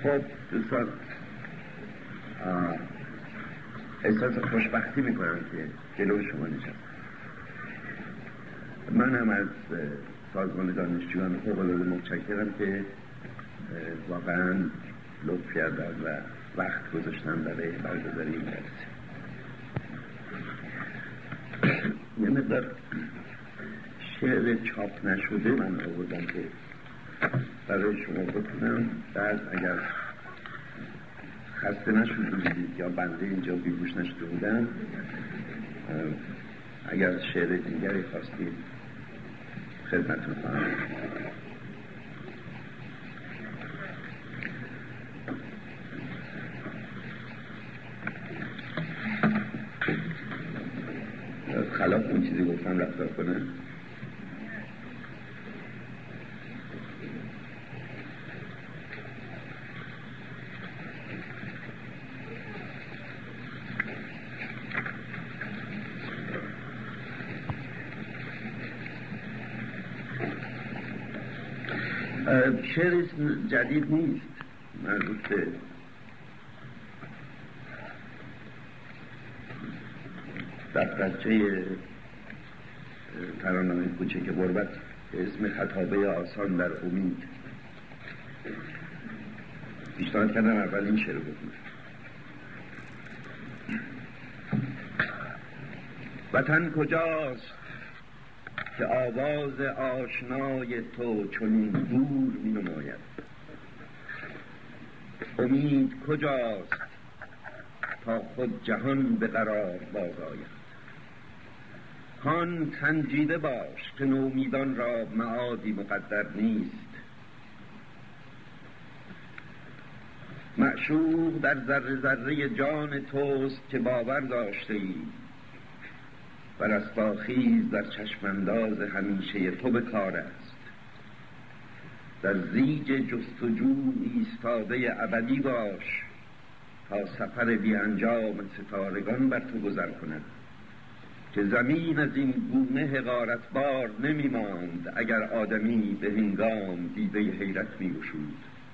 خب دوستان، احساس خوشبختی میکنم که جلو شما نشستم. من هم از سازمان دانشجویان فوق‌العاده متشکرم که واقعا لطف کردن و وقت گذاشتن برای برگزاری این جلسه. یه مقدار شعر چاپ نشده من آوردم که برای شما بکنم، بعد اگر خسته نشده بودید یا بنده اینجا بیهوش نشده بودم، اگر شعر دیگری خواستید خدمتتون خواهم. خلاف اون چیزی گفتم رفتار کنم. شعر جدید نیست، مربوط به دفترچه ترانه‌های کوچک غربت به اسم خطابه آسان در امید. پیشنهاد کردم اول این شعر بکنم. وطن کجاست که آواز آشنای تو چنین دور می نماید؟ امید کجاست تا خود جهان به قرار باز آید؟ هان سنجیده باش که نومیدان را معادی مقدر نیست. معشوق در ذره ذره جان توست که باور داشته ای و رستاخیز در چشمانداز همیشه تو به کار است. در زیج جستجو ایستاده ابدی باش تا سفر بی انجام ستارگان بر تو گذر کند، که زمین از این گونه حقارت بار نمی ماند اگر آدمی به هنگام دیده حیرت می گشود.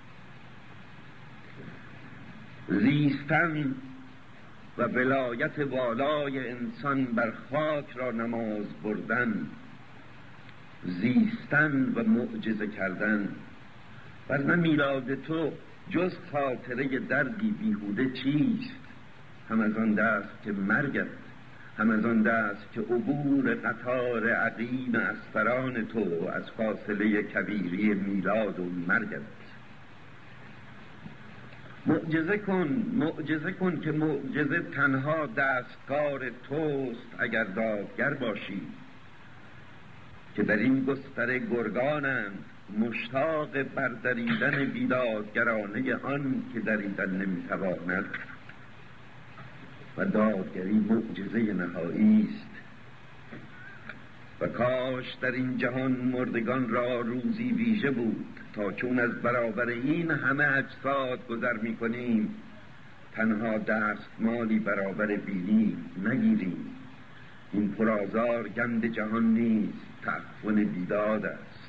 زیستن و ولایت والای انسان بر خاک را نماز بردن، زیستن و معجزه کردن. ورنه میلاد تو جز خاطره دردی بیهوده چیست؟ هم از آن دست که مرگت، هم از آن دست که عبور قطار عقیم استران تو از فاصله کبیری میلاد و مرگت. معجزه کن که معجزه تنها دستکار توست اگر دادگر باشی، که در این گستره گرگانند مشتاق بردریدن بیدادگرانه آن که دریدن نمیتواند. و دادگری معجزه نهایی است. و کاش در این جهان مردگان را روزی ویژه بود تا چون از برابر این همه اجساد گذر می کنیم تنها دستمالی برابر بینی نگیریم. این پرآزار گند جهان نیست، تعفن بیداد است.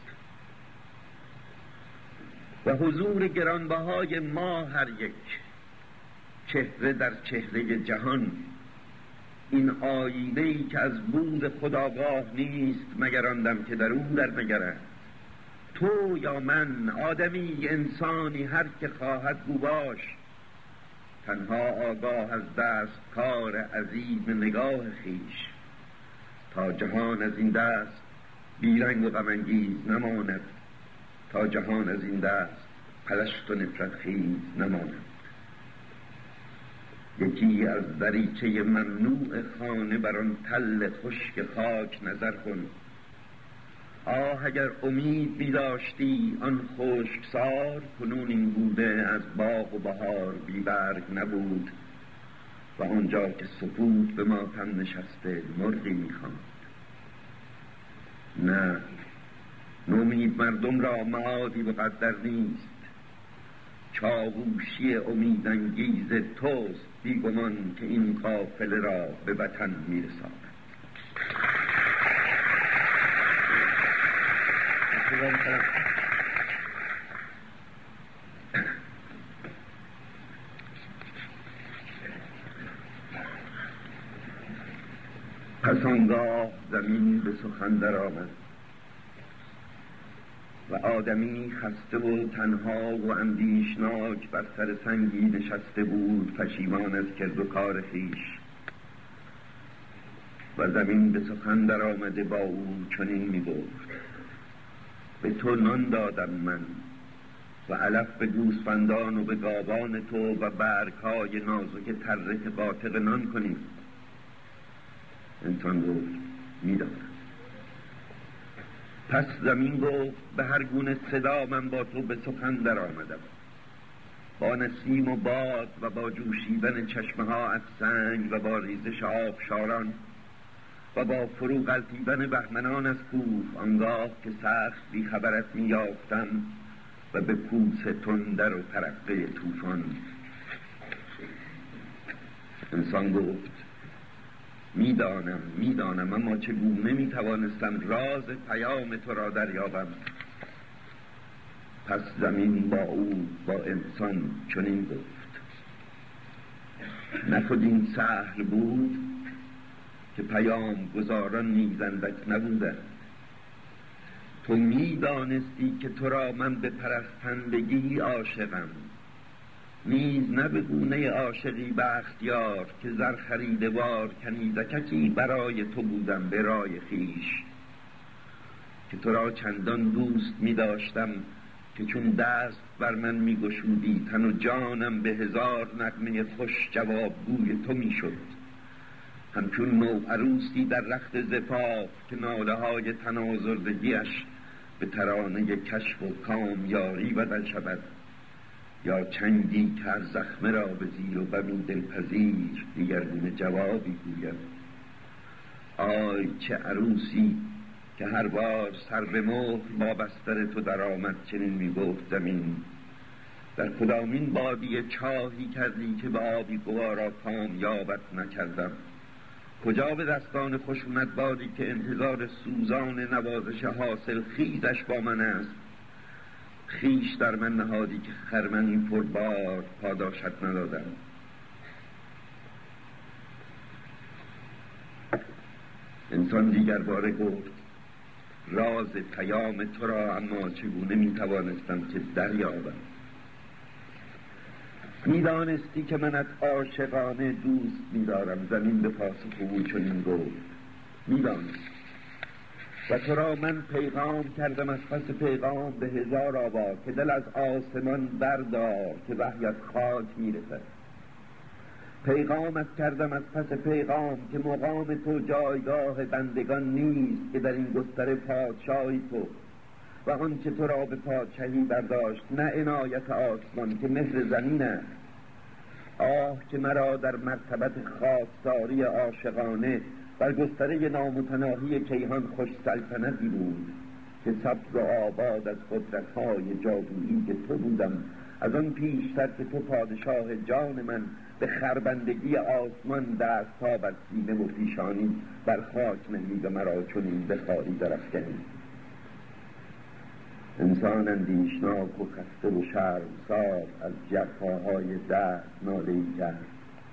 و حضور گرانبهای ما هر یک چهره در چهره جهان، این آینه‌ای که از بود خودآگاه نیست مگر آن دم که در او در نگرد. تو یا من، آدمی، انسانی، هر که خواهد گو باش، تنها آگاه از دست کار عظیم نگاه خیش، تا جهان از این دست بیرنگ و غم‌انگیز نماند، تا جهان از این دست پلشت و نفرت خیز نماند. یکی از دریچه ممنوع خانه بر آن تل خشک خاک نظر کن. آه اگر امید می داشتی آن خشکسار کنون این بوده از باغ و بهار بی برگ نبود، و آنجا که سکوت به ماتم نشسته مرغی می خواند. نه، نومید مردم را معادی مقدر نیست. چاووشی امیدانگیز توست بیگمان که این قافله را به وطن میرساند. پس آنگاه زمین به سخن در آمد و آدمی خسته و تنها و اندیشناک بر سر سنگی نشسته بود، پشیمان از کرد و کار خویش. و زمین به سخن در آمده با او چنین می گفت: به تو نان دادم من و علف به گوسفندان و به گاوان تو و برگ‌های نازک تره که قاطق نان کنیم. انسان گفت: می دانم. پس زمین گفت: به هر گونه صدا من با تو به سخن در آمدم، با نسیم و باد و با جوشیدن چشمه ها از سنگ و با ریزش آبشاران و با فرو غلتیدن بهمنان از کوه، آنگاه که سخت بی خبرت می یافتم و به کوس تندر و ترقه طوفان. انسان گفت: میدانم اما چگونه میتوانستم راز پیام تو را دریابم. پس زمین با او با انسان چنین گفت: نخود این سهل بود که پیام گزاران نیز اندک نبودند. تو میدانستی که تو را من به پرستندگی عاشقم، نیز نه به گونه عاشقی بختیار که زر خریده وار کنیزککی برای تو بودم به رای خویش، که تو را چندان دوست می داشتم که چون دست بر من می گشودی تن و جانم به هزار نغمه خوش جوابگوی تو می شد، همچون نو عروسی در رخت زفاف که ناله های تنازردگیش به ترانه کشف و کامیاری بدل شود، یا چنگی که هر زخمه را به زیر و بمی دلپذیر دیگرگونه جوابی گوید. آی چه عروسی که هر بار سر به مهر با بستر تو در آمد چنین می گفت زمین: در کدامین بادیه چاهی کردی که به آبی گوارا کامیابت نکردم؟ کجا به دستان خشونت بادی که انتظار سوزان نوازش حاصل خیزش با من است؟ خیش در من نهادی که خرمن این پربار پاداشت ندادم. انسان دیگر باره گفت: راز پیام تو را اما چگونه میتوانستم که دریابم؟ میدانستی که منت عاشقانه دوست می‌دارم. زمین به پاسخ او چنین گفت: میدانست و تو را من پیغام کردم از پس پیغام به هزار آوا که دل از آسمان بردار که وحی از خاک میرسد. پیغامت کردم از پس پیغام که مقام تو جایگاه بندگان نیست که در این گستره پادشاهی تو و آنچه تو را به پادشاهی برداشت نه عنایت آسمان که مهر زمین است. آه که مرا در مرتبت خواستاری عاشقانه بر گستره نامتناهی کیهان خوش سلطنتی بود که سبز و آباد از قدرت‌های جادویی که تو بودم، از آن پیشتر که تو پادشاه جان من به خربندگی آسمان دست‌ها بر سینه و پیشانی بر خاک نهی و مرا چنین به خاری درافکنی. انسان اندیشناک و خسته و شرمسار از جفاهای دهر ناله‌ای کرد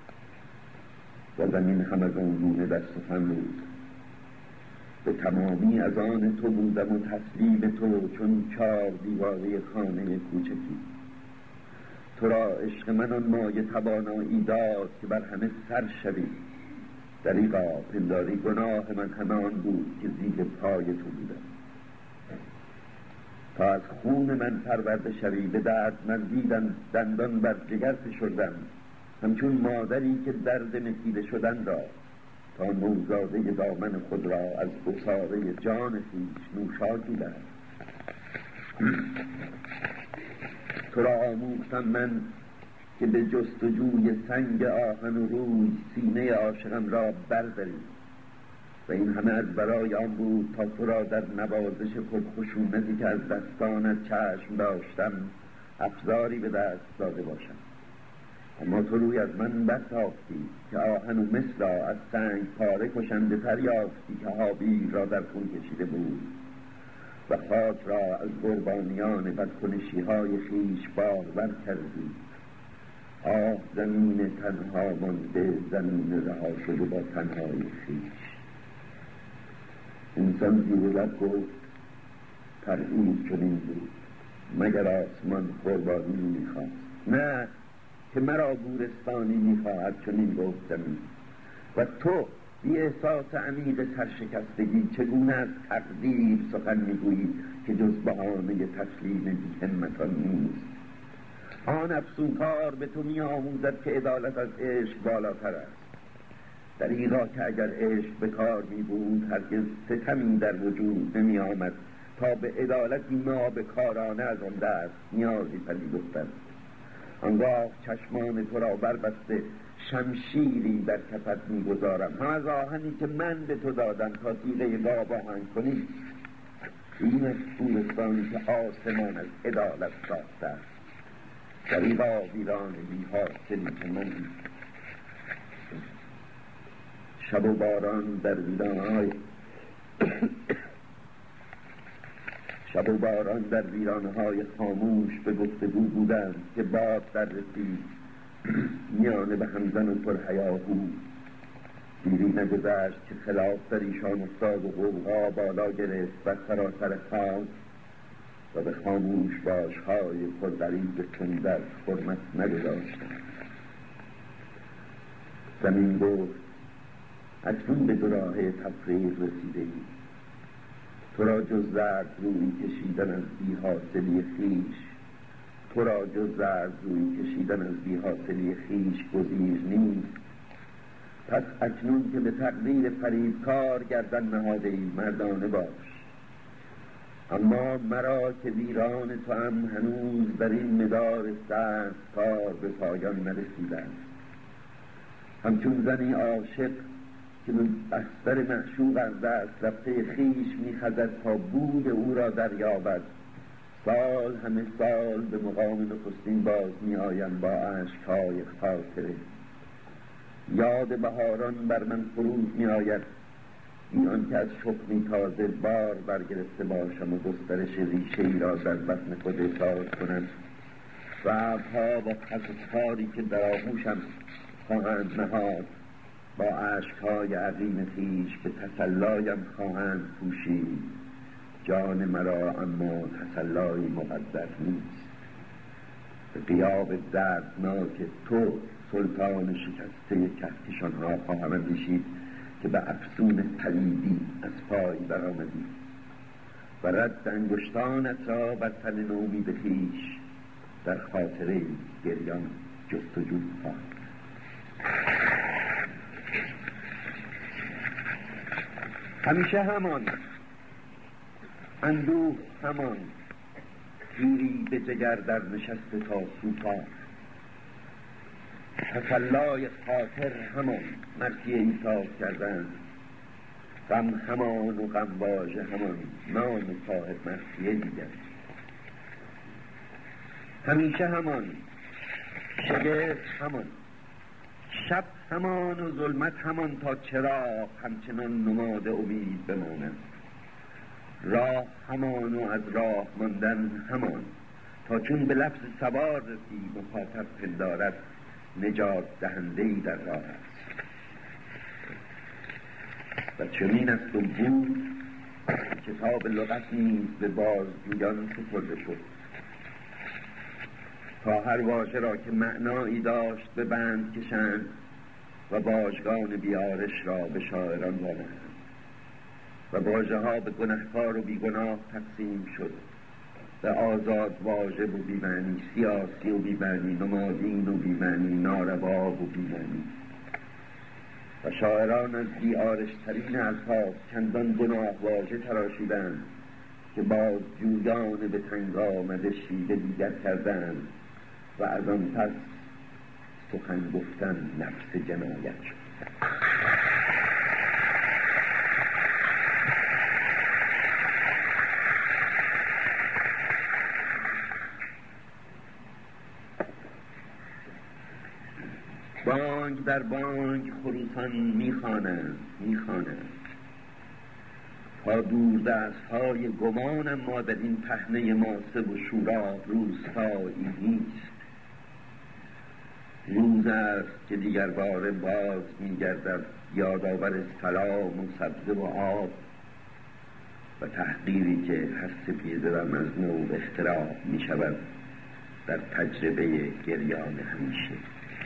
و زمین هم از آن گونه در سخن بود: به تمامی از آن تو بودم و تسلیم تو چون 4 دیواره خانه کوچکی. تو را عشق من آن مایه توانایی داد که بر همه سر شوی. دریغا پنداری گناه من همان بود که زیر پای تو بودم. تا از خون من پرورده شوی به درد من دیدن دندان بر جگر فشردم، همچون مادری که درد نتیله شدن را تا نوزاده دامن خود را از گساره جان خویش نوشاکی دهد. تو را آموختم من که به جستجوی سنگ آهن و روی سینه عاشقم را برداری و این همه از برای آن بود تا تو را در نوازش پرخشونتی که از دستانت چشم داشتم افزاری به دست داده باشم. اما تو روی از من برتافتی که آهن و مس را از سنگ پاره کشنده تر یافتی که هابیل را در خون کشیده بود و خاک را از قربانیان بدکنشی های خویش بارور کردی. آه زمین تنها مانده، زمین رها شده با تنهای خویش. انسان زیر لب گفت تقدیر چنین بود، مگر آسمان قربانی میخواست. نه که مرا گورستانی میخواهد چنین گفتمی. و تو بی احساس عمیق سرشکستگی چگونه از تقدیر سخن میگویی که جز بهانه تسلیم بی همتان نیست. آن افسونکار به تو میآموزد که عدالت از عشق بالاتر است، دریغا که اگر عشق به کار می بود هرگز ستمی در وجود نمی آمد تا به عدالتی ما به کارانه از آن دست نیازی پذیرفتند. آنگاه چشمان تو را بربسته شمشیری در کفت می گذارم، هم از آهنی که من به تو دادم تا تیغه گاب آهن کنی. این از گورستانی که آسمان از عدالت ساخته است، دریغا ویران بی حاصلی که من شب و باران در ویرانهای خاموش به گفتگو بودند که باد در رسید میانه به همزن و پرهیاهو. دیری نگذشت که خلاف در ایشان افتاد و غوغا بالا گرفت و سراسر خاک و به خاموش باشهای پرغریب تندر حرمت نگذاشتند. زمین گفت اکنون به دوراهی تفریق رسیده ای. تو را جز زرد روی کشیدن از بی حاصلی خیش گزیر نیست. پس اکنون که به تقدیر فریبکار گردن نهاده ای مردانه باش. اما مرا که ویران تو هم هنوز در این مدار سخت کار به پایان نرسیده است. همچون زنی عاشق که بستر معشوق از دست رفته خیش می‌خزد تا بود او را دریابد، سال همه سال به مقام نخستین باز می‌آیم با اشک‌های خاطره. یاد بهاران بر من فرود می‌آید، این که از شخمی تازه بار برگرفته باشم و گسترش ریشه‌ای را در بطن خود احساس کنم و ابرها و خسخاری که در آغوشم خواهند نهاد با عشقهای عظیم خویش به تسلایم خواهند پوشید. جان مرا اما تسلایی مقدر نیست. به غیاب دردناک تو سلطان شکسته کهکشانها خواهم اندیشید که به افسون پلیدی از پای برآمدی و رد انگشتانت را بر تن نومید خویش در خاطره گریان جستجو خواهم. همیشه همان اندوه، همان تیری به جگر در نشسته تا سوپا، تسلای خاطر همان مرثیه ایثار کردن، غم همان و غمواژه همان نام صاحب مرثیه دیگر. همیشه همان شگفت همان، شب همان و ظلمت همان تا چراغ همچنان نماد امید بماند. راه همان و از راه ماندن همان تا چون به لفظ سوار رسی مخاطب پندارد نجات دهنده‌ای در راه است. و چنین است و بود کتاب لغت نیز به بازجویان سپرده شد تا هر واژه را که معنایی داشت به بند کشند و باژگان بیارش را به شاعران دادند و واژه ها به گنهکار و بیگناه تقسیم شد، به آزاد واژه و بی‌معنی، سیاسی و بی‌معنی، نمادین و بی‌معنی، ناروا و بی‌معنی. و شاعران از بیارشترین الفاظ چندان گناه واژه تراشیدند که بازجویان به تنگ آمده شیوه دیگر کردند و از آن پس سخن گفتن نفس جنایت شد. بانگ در بانگ خروسان میخوانند تا دور دستهای گمان ما در این پهنه ماسه و شوراب روستایی نیست. روز است که دیگر باره باز میگردد یادآور سلام و سبزه و آب و تحقیری که هر سپیده و از نو اختراع می شود در تجربه گریان همیشه.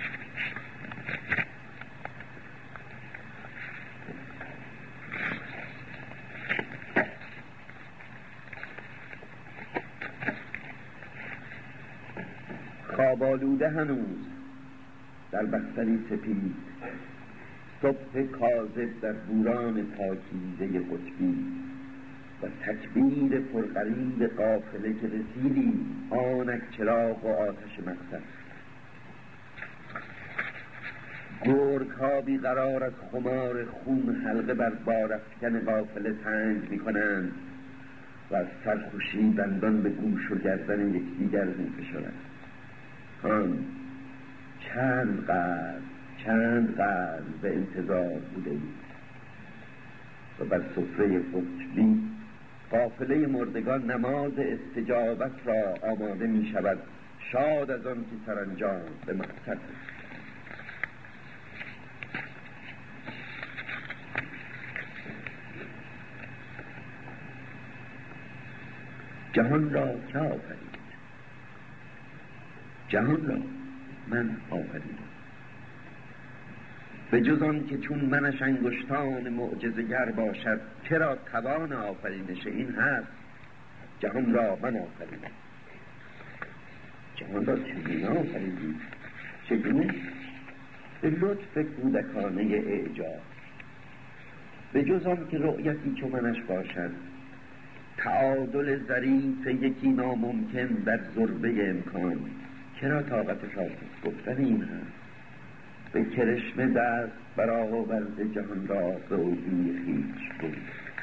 خواب آلوده هنوز در بستری سپید، صبح کاذب در بوران پاکیزه قطبی و تکبیر پرغریب قافله که رسیدی، آنک چراغ و آتش مقصد. گرگ ها بی قرار از خمار خون حلقه بر بارافکن قافله تنگ می کنند و از سرخوشی دندان به گوش و گردن یکدیگر می فشارند. آن چند قرن به انتظار بوده اید و بر سفره قطبی قافله مردگان نماز استجابت را آماده می شود، شاد از آن که سرانجام به مقصد است. جهان را که آفرید؟ جهان را من آفریدم، به جز آن که چون منش انگشتان معجزه‌گر باشد، چرا توان آفرینش این هست؟ جهان را من آفریدم. جهان را چگونه آفریدی؟ چگونه؟ به لطف کودکانه اعجاز، به جز آن که رؤیتی چو منش باشد، تعادل ظریف یکی ناممکن در ضربه امکان، چرا طاقت گفتن این هست؟ به کرشمه دست برآورده جهان را به اوجوی خویش بود.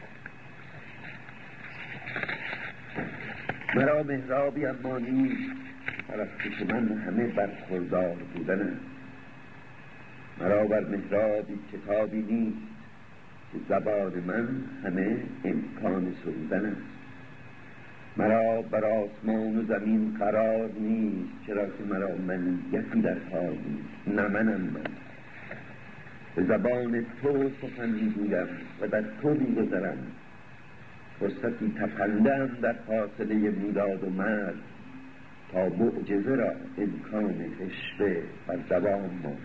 مرا محرابی اما نیست، پرستش من همه برخوردار بودن است. مرا بر محرابی کتابی نیست، که زبان من همه امکان سرودن است. مرا بر آسمان و زمین قرار نیست، چرا که مرا منیتی در حال نیست. نه منم من، به زبان تو سخن میگویم و در تو میگذرم. فرصتی تپندم در فاصله میلاد و مرگ، تا معجزه را امکان عشق بر دوام ماند.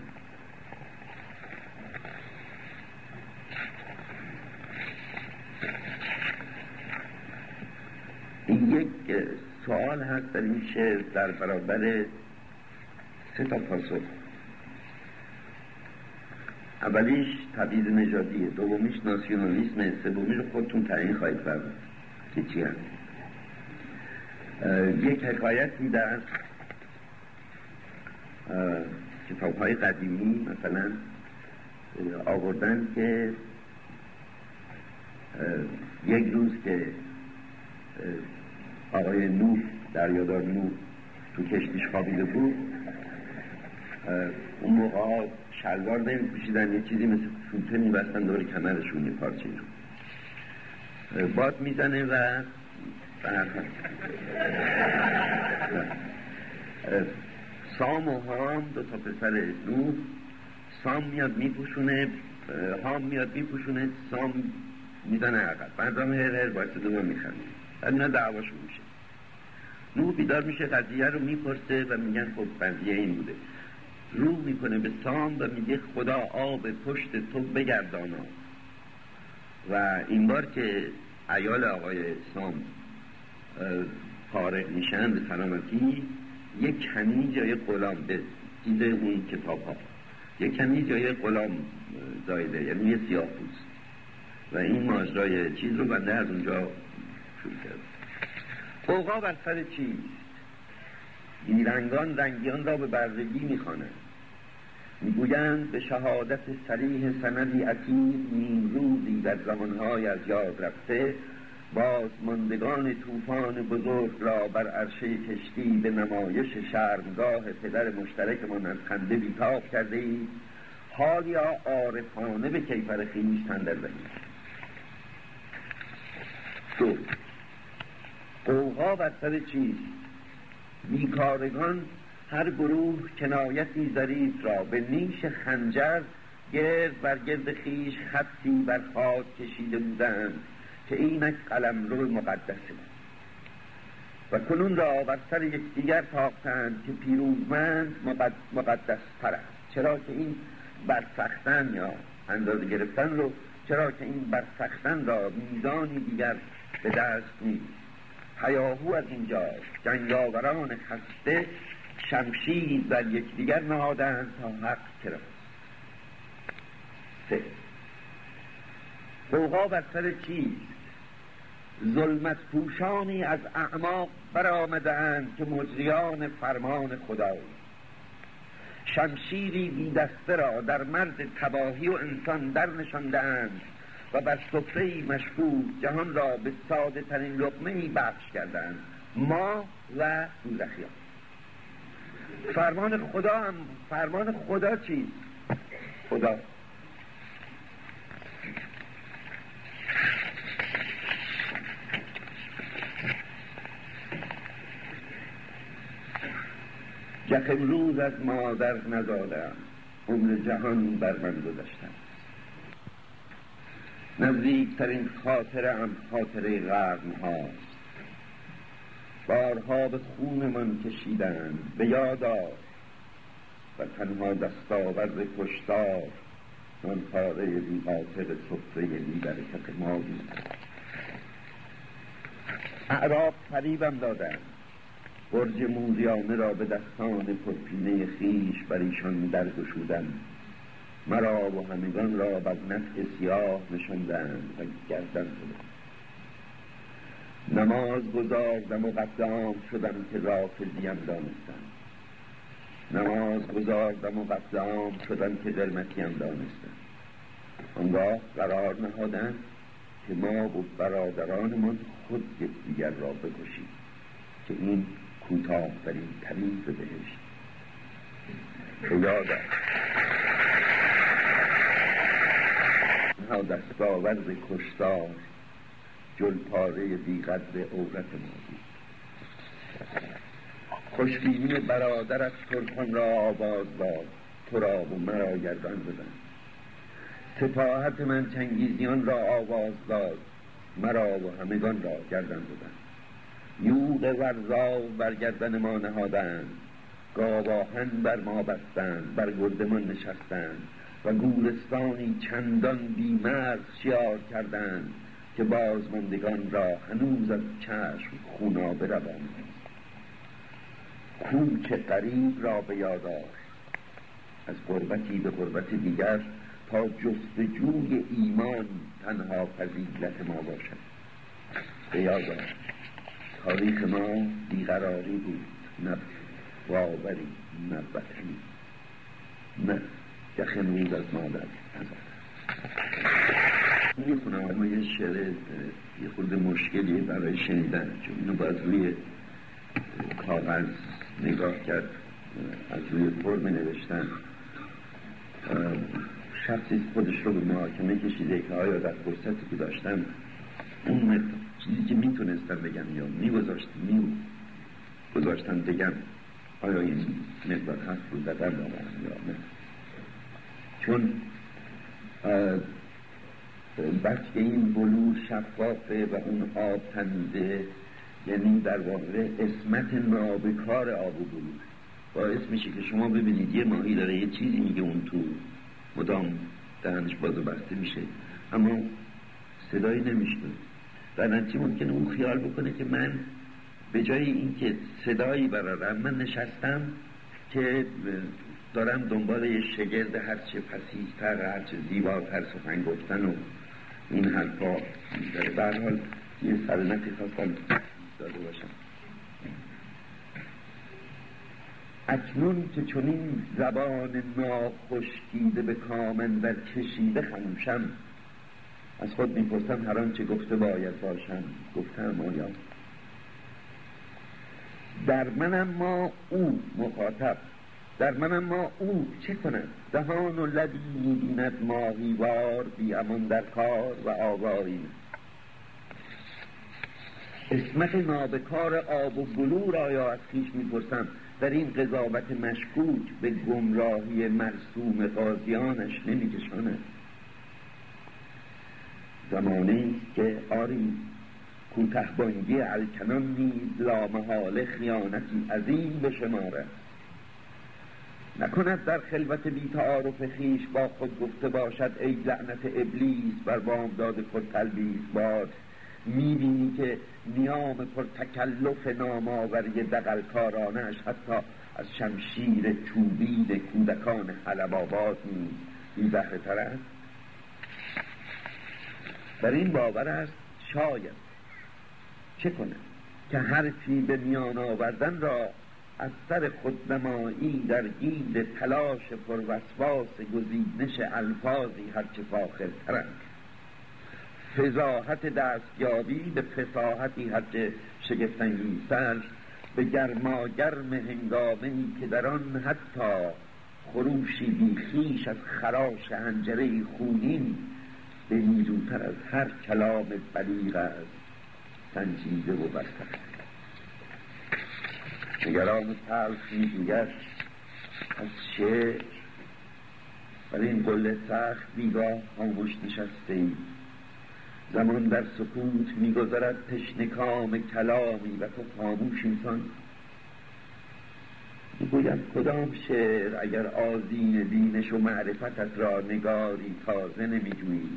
یک سوال هست در این شعر در برابر 3 پاسخ. اولیش تبعیض نژادیه، دومیش ناسیونالیسمه، سومیش رو خودتون تعیین خواهید فرمود که چی هست. یک حکایتی در کتاب‌های قدیمی مثلا آوردن که یک روز که آقای نوح، دریادار نوح تو کشتیش خوابیده بود، اون موقع شلوار نمی‌پوشیدن، یه چیزی مثل فوطه می‌بستن دور کمرشون، یه پارچه رو باد میزنه و سام و هام 2 پسر نوح، سام میاد میپوشونه، هام میاد میپوشونه، سام میزنه عقب، بعد هم هر بایسته دوما میخنده، بعد اینا دعواشون میشه. نوح بیدار میشه، قضیه رو میپرسه و میگن خب قضیه این بوده. روح میکنه به سام و میگه خدا آب پشت تو بگردانا. و این بار که عیال آقای سام فارغ میشن به سلامتی، یک کمی جای غلام به چیز اون کتاب ها، یک کمی جای غلام زایده، یعنی یه سیاه پوست، و این ماجرای چیز رو بنده از اونجا شروع کرد. غوغا بر سر چیست؟ بیرنگان رنگیان را به برزگی میخوانند، میگویند به شهادت صریح سندی عتیق، نیمروزی در زمانهای از یاد رفته، بازماندگان طوفان بزرگ را بر عرشه کشتی به نمایش شرمگاه پدر مشترکمان از خنده بیتاب کرده اید، حالیا عارفانه به کیفر خویش تن در دهید. دو، غوغا بر سر چیست؟ بیکارگان هر گروه کنایتی ظریف را به نیش خنجر گرد بر گرد خویش خطی بر خاک کشیده بودند، که اینک قلمرو مقدسه و کنون را بر سر یکدیگر تاختند که پیروزمند مقدس تر است. چرا که این برسختن یا اندازه گرفتن رو، چرا که این برسختن را میزانی دیگر به دست نیست. هیاهو از اینجاست جنگاوران خسته شمشیر در یکدیگر نهادند تا حق کراست. 3. غوغا بر سر چیست؟ ظلمت پوشانی از اعماق برآمده‌اند که مجریان فرمان خدای. شمشیری بی دسته را در مرد تباهی و انسان در نشانده‌اند و بر سفره‌ای مشکوک جهان را به ساده ترین لقمه‌ای بخش کردند، ما و دوزخیان. فرمان خدا چیست؟ خدا جخ امروز از مادر نزادم، عمر جهان بر من گذشتم. نزدیکترین خاطره‌ام خاطره قرن هاست. بارها به خونمان کشیدند، به یاد آر و تنها دستاورد کشتار آن پاره بی عاطق سفره بی برکت ما بود. اعراب فریبم دادند، برج موریانه را به دستان پرپینه خیش بر ایشان درگشودم. مرا و همگان را بر نطع سیاه نشاندند و گردن زدند. نماز گزاردم و قد عام شدم که رافضیم دانستم. نماز گزاردم و قد عام شدم که قرمتیم دانستم. آنگاه قرار نهادند که ما و برادرانمان خود یکدیگر را بکشیم که این کوتاه‌ترین طریق بهشت. به یاد ها دستاورد کشتار جلپاره بیقدر عورت ما بود. خوشبینی برادرت ترکان را آواز داد، تو را و مرا گردان زدند. سپاهت من چنگیزیان را آواز داد، مرا و همگان را گردن زدند. یوغ ورزاو بر گردن ما نهادند، گاواهن بر ما بستند، بر گردمان نشستند و گورستانی چندان بی‌مرز شیار کردند که بازماندگان را هنوز از چشم خونابه روان است. کوچ غریب را به یاد آر، از غربتی به غربت دیگر تا جستجوی ایمان تنها فضیلت ما باشد. به یاد آر تاریخ ما بیقراری بود، نه باوری، نه وطنی، نه جخ امروز از مادر نزادم. میخونم اما یه شعر یه خورده مشکلی برای شنیدن، چون اینو باید روی کاغذ نگاه کرد، از روی فرم نوشتن. شخصی خودش رو به محاکمه کشیده که آیا در فرصتی که داشتم اون چیزی که میتونستم بگم یا میگذاشتم بگم آیا این مقدار هست رو زدم یا نه. چون بچه این بلور شفافه و اون آب تمیزه، یعنی در واقع اسمت نابکار آب و بلور باعث میشه که شما ببینید یه ماهی داره یه چیزی میگه، اون تو مدام دهنش باز و بسته میشه اما صدایی نمیشنه. در نتیجه ممکنه اون خیال بکنه که من به جای اینکه صدایی برارم، من نشستم که دارم دنبال یه شگرد هرچه فصیح‌تر، هرچه زیباتر سخن گفتن و این حرفا داره. به هر حال یه سرنخی خواستم داده باشم. اکنون که چنین زبان ناخشکیده به کامن در کشیده خموشم، از خود میپرسم هر آنچه گفته باید باشم گفتم آیا؟ در منم ما او مخاطب، در منم ما او چه کنم؟ دهان و لبی می‌بیند ماهیوار، بی امان در کار و آواری. اسمت نابکار آب و بلور آیا از خویش میپرسم در این قضاوت مشکوک به گمراهی مرسوم قاضیانش نمیکشاند؟ زمانی که آری کوته‌بانگی الکنان نیز لامحاله خیانتی عظیم به شمار است. نکند در خلوت بی تعارف خویش با خود گفته باشد ای لعنت ابلیس بر بامداد خود تلبیس باد. میبینی که نیام پر تکلف نامآوری دغلکارانش حتی از شمشیر چوبین کودکان حلب آباد نیز بی بهره تر است. بر این باور است شاید چه کنه که حرفی به میان آوردن را از سر خودنمایی در گید تلاش پروسواس گزینش الفاظی هرچه فاخرترند، فضاحت دستیابی به فصاحتی هرچه شگفت‌انگیزتر، به گرماگرم هنگامه‌ای که در آن حتی خروشی بیخیش از خراش حنجره خونین به نیروتر از هر کلام بلیغ است، سنجیده و برتر. نگران تلخ میگوید از شعر بر این قله سخت بیگاه خاموش نشسته ای. زمان در سکوت میگذرد تشنه کام کلامی و تو خاموش انسان. میگوید کدام شعر اگر آذین بینش و معرفتت را نگاری تازه نمیجویی.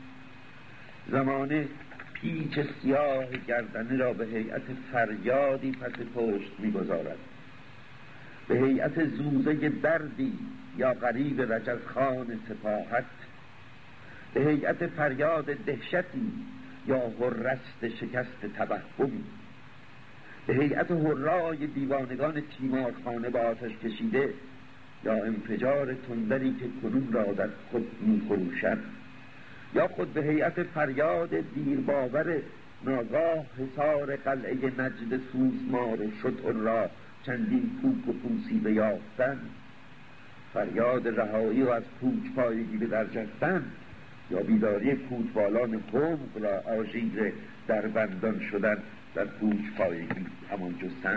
زمانه پیچ سیاه گردنه را به هیئت فریادی پس پشت میگذارد، به هیئت زوزه دردی یا غریب رجزخان سپاهت، به هیئت فریاد دهشتی یا غرست شکست تبهمی، به هیئت هرای دیوانگان تیمارخانه با آتش کشیده یا انفجار تندری که کنون را در خود میخروشد، یا خود به هیئت فریاد دیرباور ناگاه حصار قلعه نجد سوزمار و شطر را چندین کوک و پوسیده یافتن، فریاد رهایی و از پوچ پایگی به در جستن، یا بیداری کوتوالان حمق را آژیر در بندان شدن در پوچ پایگی همان جستن.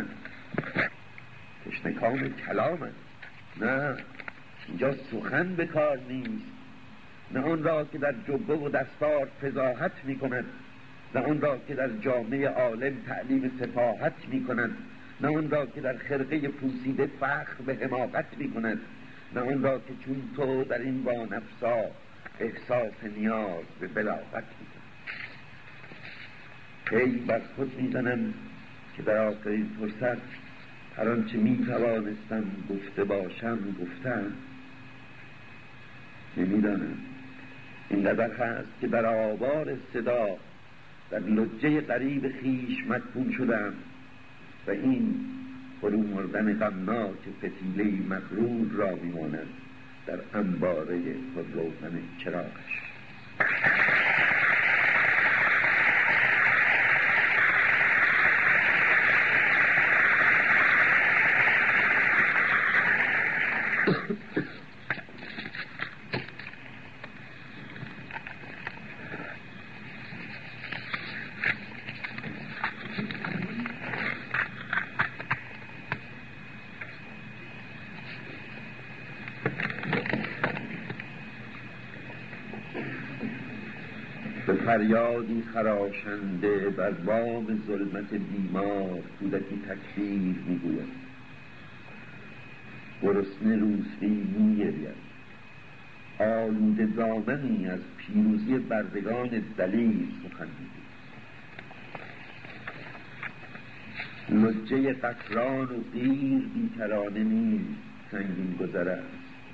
تشنکام کلام است. نه، اینجا سخن به کار نیست، نه آن را که در جبه و دستار فضاحت می کند، نه آن را که در جامعه عالم تعلیم سفاحت می کند، نه آن را که در خرقه پوسیده فخر به حماقت می کند، نه آن را که چون تو در این وانفسا احساس نیاز به بلاغت می کند. هی بر خود می زنم که در آخرین فرصت هر آنچه می توانستم گفته باشم گفتم. نمیدانم، اینقدر هست که در آوار صدا در لجه قریب خیش مدفون شدم و این فرو مردن غمناک فتیله مغرور را میماند در انباره پرروزن چراغش. به فریادی خراشنده بر بام ظلمت بیمار کودکی تکبیر میگوید، گرسنه روسری میگرید، آلوده دامنی از پیروزی بردگان دلیر سخن میگوید. لجه قطران و قیر بیکرانه نیست، سنگین گذر است.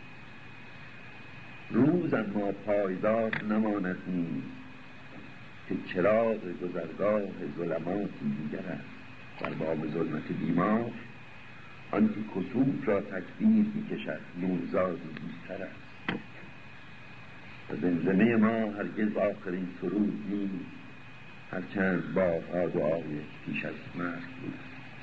روز اما پایدار نماند نیست که چراغ گذرگاه ظلماتی دیگر است. بر بام ظلمت بیمار آنکه کسوف را تکبیر میکشد نوزادی بیشتر است. و زمزمه ما هرگز آخرین سرود نیست، هرچند بارها دعای پیش از مرگ بود.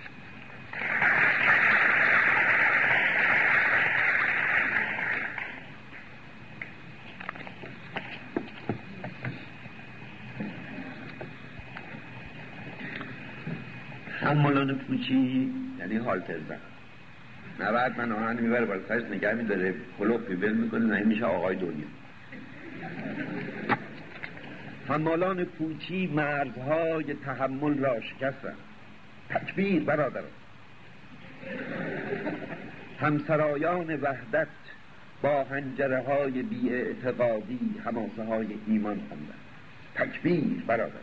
هم مولان پوچی یعنی هالتر زن، نه بعد من آهن میبره بالا سرش نگه میداره کلوپ بیبل میکنه، نه میشه آقای دنیا. حمالان پوچی مرزهای تحمل را شکستند. تکبیر برادران. همسرایان وحدت با حنجره های بی اعتقادی حماسه های ایمان خواندند. تکبیر برادران.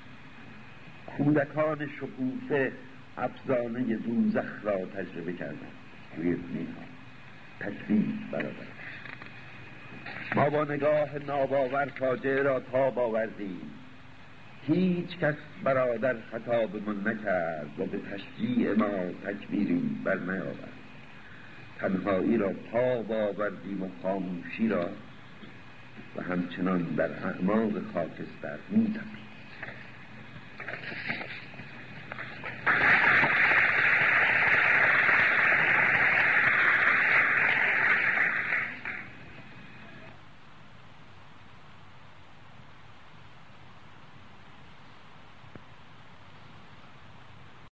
کودکان شکوفه افسانه دوزخ را تجربه کردند روی میها. تکبیر برادران. ما با نگاه ناباور فاجعه را تاب آوردیم. هیچ کس برادر خطابمان نکرد و به تشجیع ما تکبیری بر نیاورد. تنهایی را تاب آوردیم و خاموشی را و همچنان در اعماق خاکستر می‌تپیم.